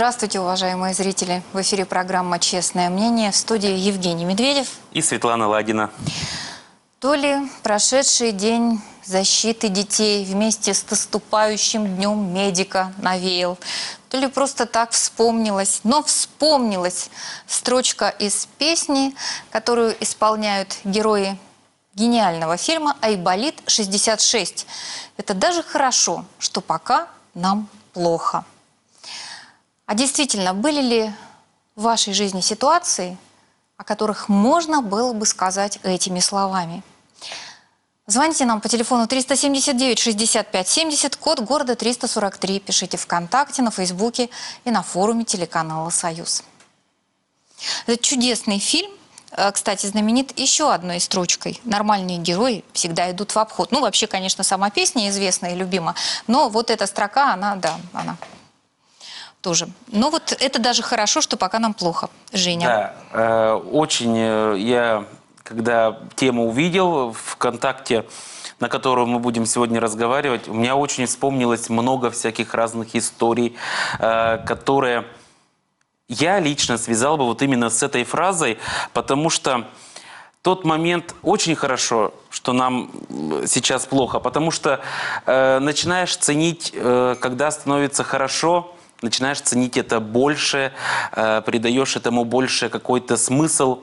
Здравствуйте, уважаемые зрители! В эфире программа «Честное мнение», в студии Евгений Медведев и Светлана Ладина. То ли прошедший день защиты детей вместе с наступающим днем медика навеял, то ли просто так вспомнилась, но вспомнилась строчка из песни, которую исполняют герои гениального фильма «Айболит-66». Это даже хорошо, что пока нам плохо. А действительно, были ли в вашей жизни ситуации, о которых можно было бы сказать этими словами? Звоните нам по телефону 379-65-70, код города 343. Пишите ВКонтакте, на Фейсбуке и на форуме телеканала «Союз». Этот чудесный фильм, кстати, знаменит еще одной строчкой. Нормальные герои всегда идут в обход. Ну, вообще, конечно, сама песня известна и любима, но вот эта строка, она тоже. Но вот это даже хорошо, что пока нам плохо. Женя. Да, очень я, когда тему увидел ВКонтакте, на которую мы будем сегодня разговаривать, у меня очень вспомнилось много всяких разных историй, которые я лично связал бы вот именно с этой фразой, потому что тот момент очень хорошо, что нам сейчас плохо, потому что начинаешь ценить, когда становится хорошо, начинаешь ценить это больше, придаешь этому больше какой-то смысл.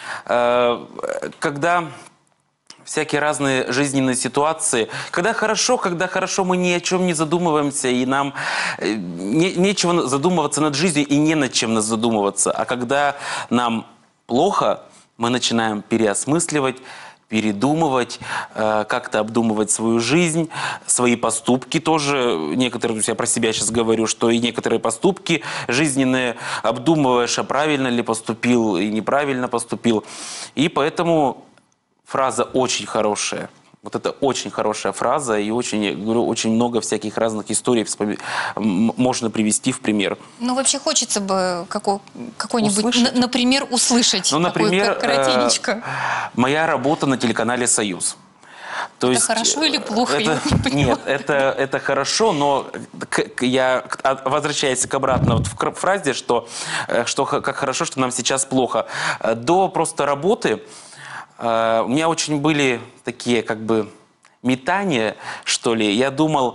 Когда всякие разные жизненные ситуации, когда хорошо мы ни о чем не задумываемся, и нам нечего задумываться над жизнью, и не над чем нас задумываться. А когда нам плохо, мы начинаем переосмысливать, передумывать, как-то обдумывать свою жизнь, свои поступки тоже. Некоторые, я про себя сейчас говорю, что и некоторые поступки жизненные обдумываешь, а правильно ли поступил и неправильно поступил. И поэтому фраза очень хорошая. Вот это очень хорошая фраза, и очень, я говорю, очень много всяких разных историй можно привести в пример. Ну, вообще хочется бы какой-нибудь, например, услышать. Ну, например, коротенечко. Моя работа на телеканале «Союз». То это есть, хорошо или плохо? Нет, это хорошо, но я, возвращаясь обратно вот в фразе, что как хорошо, что нам сейчас плохо. До просто работы у меня очень были такие как бы метания, что ли. Я думал,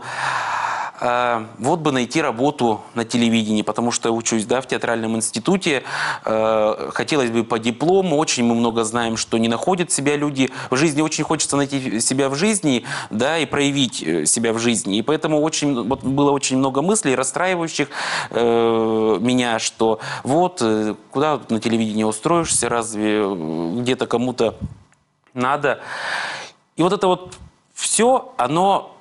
вот бы найти работу на телевидении, потому что я учусь, да, в театральном институте. Хотелось бы по диплому. Очень мы много знаем, что не находят себя люди в жизни. Очень хочется найти себя в жизни, да, и проявить себя в жизни. И поэтому было очень много мыслей, расстраивающих меня, что вот, куда на телевидении устроишься, разве где-то кому-то надо. И вот это вот все, оно...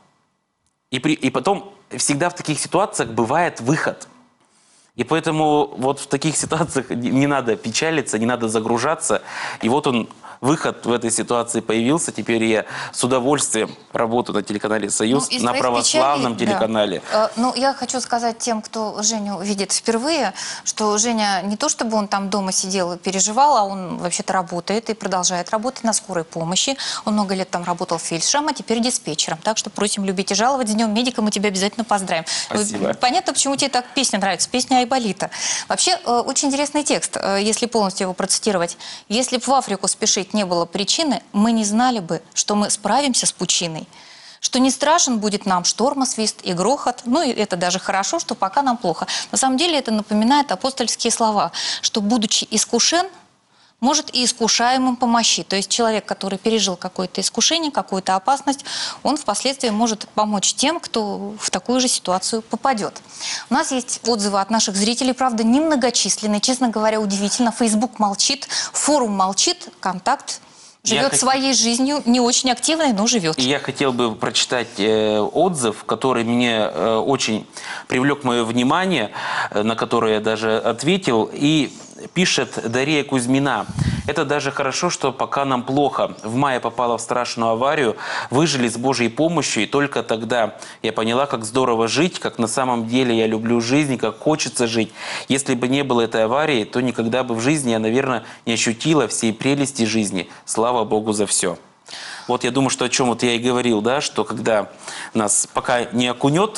И потом всегда в таких ситуациях бывает выход. И поэтому вот в таких ситуациях не надо печалиться, не надо загружаться. И вот он, выход в этой ситуации появился. Теперь я с удовольствием работаю на телеканале «Союз», на православном телеканале. Да. Ну, я хочу сказать тем, кто Женю видит впервые, что Женя не то, чтобы он там дома сидел и переживал, а он вообще-то работает и продолжает работать на скорой помощи. Он много лет там работал фельдшером, а теперь диспетчером. Так что просим любить и жаловать. С Днем медика мы тебя обязательно поздравим. Спасибо. Понятно, почему тебе так песня нравится. Песня Айболита. Вообще, очень интересный текст, если полностью его процитировать. «Если б в Африку спешить не было причины, мы не знали бы, что мы справимся с пучиной, что не страшен будет нам шторма, свист и грохот. Ну, и это даже хорошо, что пока нам плохо». На самом деле это напоминает апостольские слова, что, будучи искушен, может и искушаемым помощи. То есть человек, который пережил какое-то искушение, какую-то опасность, он впоследствии может помочь тем, кто в такую же ситуацию попадет. У нас есть отзывы от наших зрителей, правда, немногочисленные. Честно говоря, удивительно. Facebook молчит, форум молчит, «Контакт» живет своей жизнью, не очень активной, но живет. И я хотел бы прочитать отзыв, который мне очень привлек мое внимание, на который я даже ответил. И пишет Дарья Кузьмина: «Это даже хорошо, что пока нам плохо. В мае попала в страшную аварию, выжили с Божьей помощью, и только тогда я поняла, как здорово жить, как на самом деле я люблю жизнь, как хочется жить. Если бы не было этой аварии, то никогда бы в жизни я, наверное, не ощутила всей прелести жизни. Слава Богу за все». Вот я думаю, что о чем вот я и говорил, да, что когда нас пока не окунет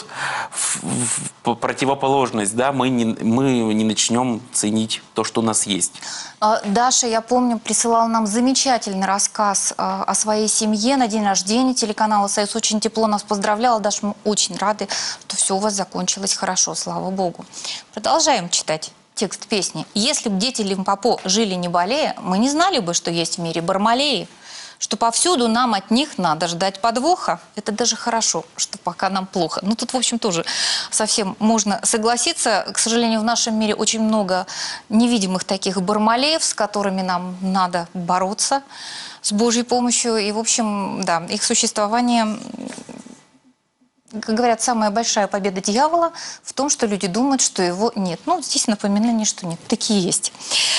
в противоположность, да, мы не начнем ценить то, что у нас есть. Даша, я помню, присылала нам замечательный рассказ о своей семье на день рождения телеканала «Союз». Очень тепло нас поздравляла. Даша, мы очень рады, что все у вас закончилось хорошо, слава Богу. Продолжаем читать текст песни. «Если бы дети Лимпопо жили не болея, мы не знали бы, что есть в мире бармалеи. Что повсюду нам от них надо ждать подвоха. Это даже хорошо, что пока нам плохо». Ну, тут, в общем, тоже совсем можно согласиться. К сожалению, в нашем мире очень много невидимых таких бармалеев, с которыми нам надо бороться с Божьей помощью. И, в общем, да, их существование, как говорят, самая большая победа дьявола в том, что люди думают, что его нет. Ну, здесь напоминание, что нет. Такие есть.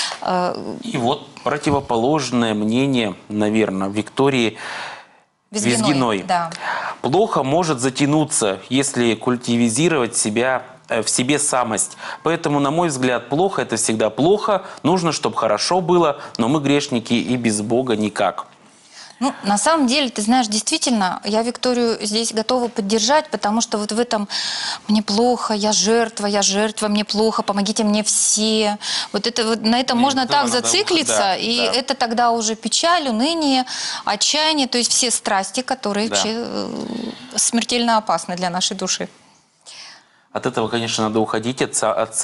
И вот противоположное мнение, наверное, Виктории Визгиной. Да. Плохо может затянуться, если культивизировать себя в себе самость. Поэтому, на мой взгляд, плохо – это всегда плохо. Нужно, чтобы хорошо было, но мы грешники и без Бога никак. Ну, на самом деле, ты знаешь, действительно, я Викторию здесь готова поддержать, потому что вот в этом «мне плохо, я жертва, мне плохо, помогите мне все». Вот это вот на этом можно так зациклиться, да, и да. это тогда уже печаль, уныние, отчаяние, то есть все страсти, которые Да. вообще смертельно опасны для нашей души. От этого, конечно, надо уходить, от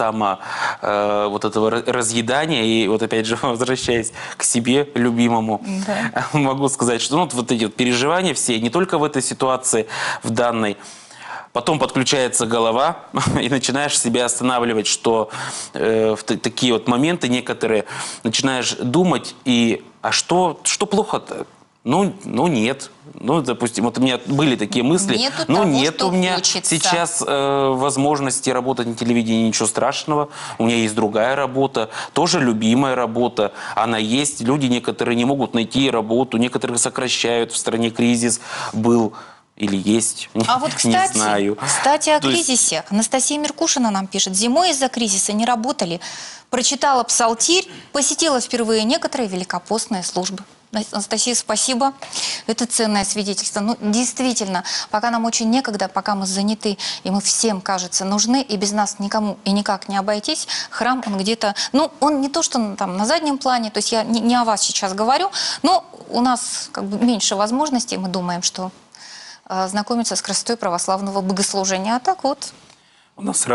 вот этого разъедания. И вот опять же, возвращаясь к себе, любимому, Да. могу сказать, что ну, вот эти вот переживания все, не только в этой ситуации, в данной, потом подключается голова, и начинаешь себя останавливать, что в такие вот моменты некоторые начинаешь думать, а что плохо-то? Ну, нет. Ну, допустим, вот у меня были такие мысли. Нету ну, того, нет что у меня хочется. сейчас возможности работать на телевидении, ничего страшного. У меня есть другая работа, тоже любимая работа. Она есть. Люди некоторые не могут найти работу, некоторых сокращают. В стране кризис был или есть. А вот, не кстати, знаю. о То есть- кризисе. Анастасия Меркушина нам пишет. Зимой из-за кризиса не работали. Прочитала псалтирь, посетила впервые некоторые великопостные службы. Анастасия, спасибо. Это ценное свидетельство. Ну, действительно, пока нам очень некогда, пока мы заняты, и мы всем, кажется, нужны, и без нас никому и никак не обойтись, храм, он где-то... Ну, он не то, что там на заднем плане, то есть я не о вас сейчас говорю, но у нас как бы меньше возможностей, мы думаем, что знакомиться с красотой православного богослужения. А так вот... У нас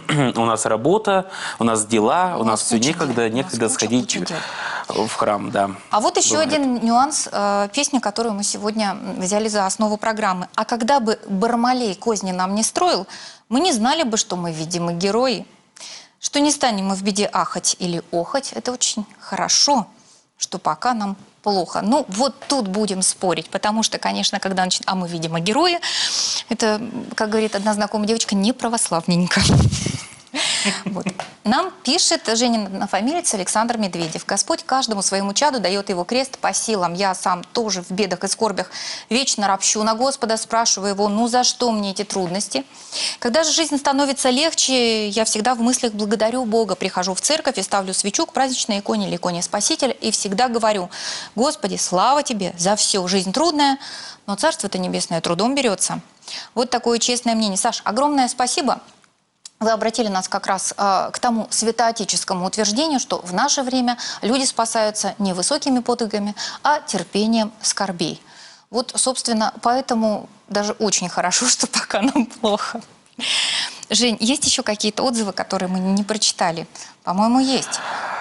работа, у нас дела, у нас все куча некогда дел. сходить Куча дел. в храм, да. А вот еще Бывает. один нюанс песни, которую мы сегодня взяли за основу программы. А когда бы Бармалей козни нам не строил, мы не знали бы, что мы, видимо, герои. Что не станем мы в беде ахать или охать. Это очень хорошо, что пока нам плохо. Ну, вот тут будем спорить, потому что, конечно, когда а мы, видимо, герои, это, как говорит одна знакомая девочка, не православненько. Вот. Нам пишет Женин однофамилец Александр Медведев. Господь каждому своему чаду дает его крест по силам. Я сам тоже в бедах и скорбях вечно ропщу на Господа, спрашиваю его, ну за что мне эти трудности? Когда же жизнь становится легче, я всегда в мыслях благодарю Бога. Прихожу в церковь и ставлю свечу к праздничной иконе или иконе Спасителя и всегда говорю, Господи, слава Тебе за все. Жизнь трудная, но Царство-то Небесное трудом берется. Вот такое честное мнение. Саш, огромное спасибо. Вы обратили нас как раз к тому святоотеческому утверждению, что в наше время люди спасаются не высокими подвигами, а терпением скорбей. Вот, собственно, поэтому даже очень хорошо, что пока нам плохо. Жень, есть еще какие-то отзывы, которые мы не прочитали? По-моему, есть.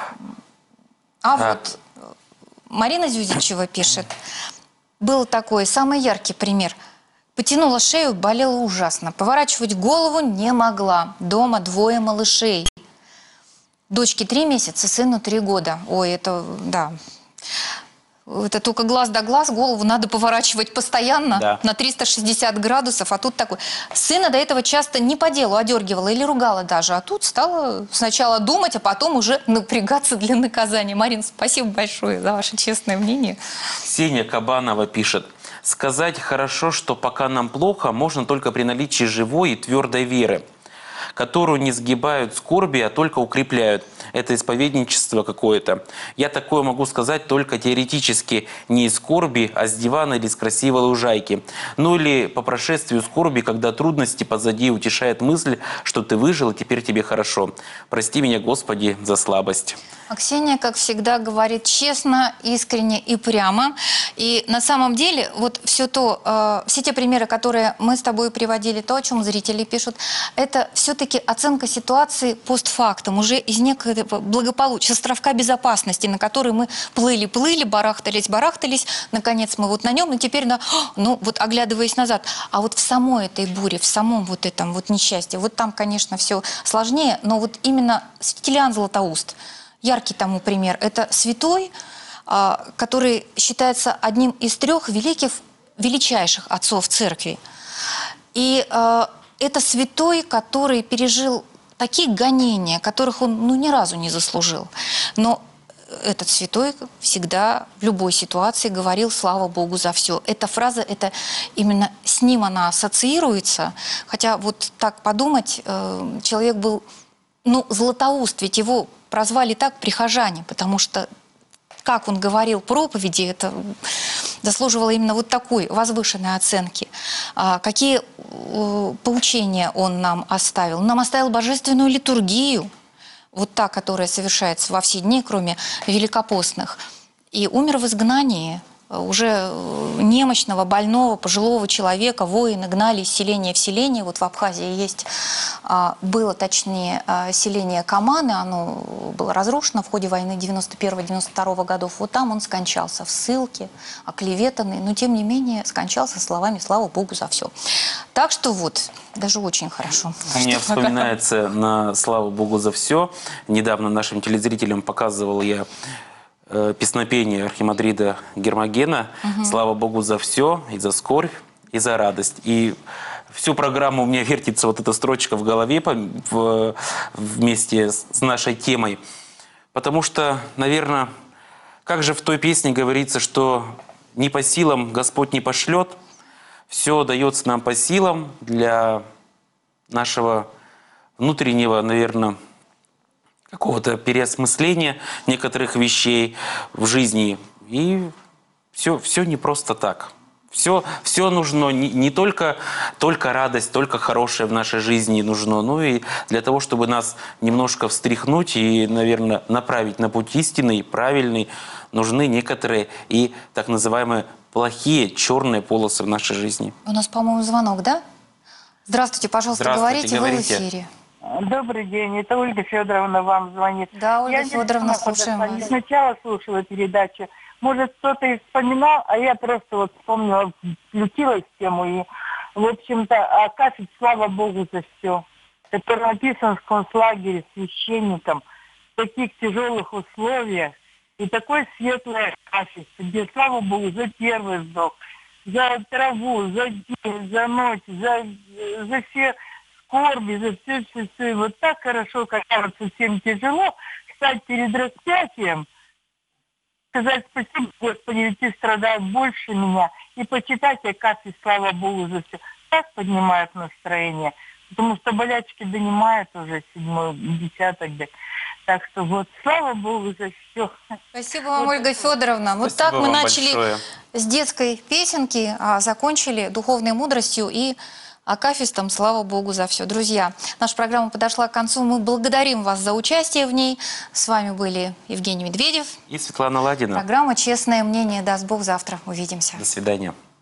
Вот Марина Зюзичева пишет. Был такой самый яркий пример. Потянула шею, болела ужасно. Поворачивать голову не могла. Дома 2 малышей. Дочке 3 месяца, сыну 3 года. Ой, это, да. Это только глаз да глаз, голову надо поворачивать постоянно, Да. на 360 градусов. А тут такой... Сына до этого часто не по делу одергивала или ругала даже. А тут стала сначала думать, а потом уже напрягаться для наказания. Марин, спасибо большое за ваше честное мнение. Ксения Кабанова пишет. Сказать хорошо, что пока нам плохо, можно только при наличии живой и твердой веры. которую не сгибают скорби, а только укрепляют. Это исповедничество какое-то. Я такое могу сказать только теоретически, не из скорби, а с дивана или с красивой лужайки. Ну или по прошествию скорби, когда трудности позади, утешает мысль, что ты выжил и теперь тебе хорошо. Прости меня, Господи, за слабость. А Ксения, как всегда, говорит честно, искренне и прямо. И на самом деле, вот все те примеры, которые мы с тобой приводили, то, о чем зрители пишут, это все-таки оценка ситуации постфактум, уже из некого благополучия, с островка безопасности, на который мы плыли, барахтались, наконец мы вот на нем, и теперь, ну вот оглядываясь назад, а вот в самой этой буре, в самом вот этом вот несчастье, вот там, конечно, все сложнее, но вот именно Святителиан Златоуст, яркий тому пример. Это святой, который считается одним из 3 величайших отцов церкви. И это святой, который пережил такие гонения, которых он ни разу не заслужил. Но этот святой всегда в любой ситуации говорил «Слава Богу за все». Эта фраза, это именно с ним она ассоциируется. Хотя вот так подумать, человек был, Златоуст, ведь его прозвали так прихожане, потому что, как он говорил проповеди, это заслуживало именно вот такой возвышенной оценки. Какие поучения он нам оставил? Нам оставил божественную литургию, вот та, которая совершается во все дни, кроме великопостных, и умер в изгнании. Уже немощного, больного, пожилого человека воины гнали из селения в селение. Вот в Абхазии было, точнее, селение Каманы, оно было разрушено в ходе войны 91-92 годов. Вот там он скончался в ссылке, оклеветанный, но тем не менее скончался словами «Слава Богу за все». Так что вот, даже очень хорошо. Мне вспоминается на «Слава Богу за все». Недавно нашим телезрителям показывал я песнопение архимандрита Гермогена «Слава Богу за все, и за скорбь, и за радость». И всю программу у меня вертится вот эта строчка в голове вместе с нашей темой. Потому что, наверное, как же в той песне говорится, что не по силам Господь не пошлет, все дается нам по силам для нашего внутреннего, наверное, какого-то переосмысления некоторых вещей в жизни. И все не просто так. Все нужно, не только радость, только хорошее в нашей жизни нужно, но и для того, чтобы нас немножко встряхнуть и, наверное, направить на путь истинный, правильный, нужны некоторые и так называемые плохие черные полосы в нашей жизни. У нас, по-моему, звонок, да? Здравствуйте, пожалуйста, Здравствуйте, говорите, вы в говорите. эфире. Добрый день, это Ольга Федоровна вам звонит. Да, Ольга Я Федоровна, слушаем не вас. сначала слушала передачу, может, кто-то и вспоминал, а я просто вот вспомнила, включилась в тему, и, в общем-то, Акафист, слава Богу за все, который написан в концлагере священником в таких тяжелых условиях, и такой светлый Акафист, где, слава Богу, за первый вздох, за траву, за день, за ночь, за все скорби, за все. Вот так хорошо, кажется, всем тяжело встать перед распятием, сказать спасибо, Господи, ведь ты страдал больше меня, и почитать Акафист, слава Богу за все. Так поднимает настроение, потому что болячки донимают уже 7-й десяток. Да. Так что вот, слава Богу за все. Спасибо вам, Ольга Федоровна. Вот так мы начали с детской песенки, а закончили духовной мудростью и Акафистом, слава Богу за все. Друзья, наша программа подошла к концу. Мы благодарим вас за участие в ней. С вами были Евгений Медведев И Светлана Ладина. Программа «Честное мнение». Даст Бог, завтра увидимся. До свидания.